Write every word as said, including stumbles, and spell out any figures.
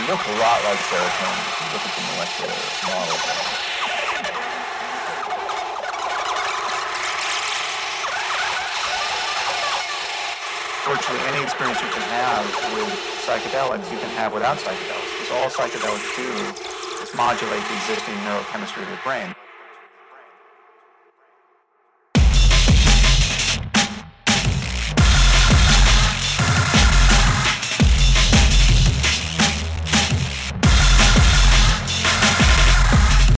look a lot like serotonin if you look at the molecular model. Virtually any experience you can have with psychedelics, you can have without psychedelics, because all psychedelics do is modulate the existing neurochemistry of the brain.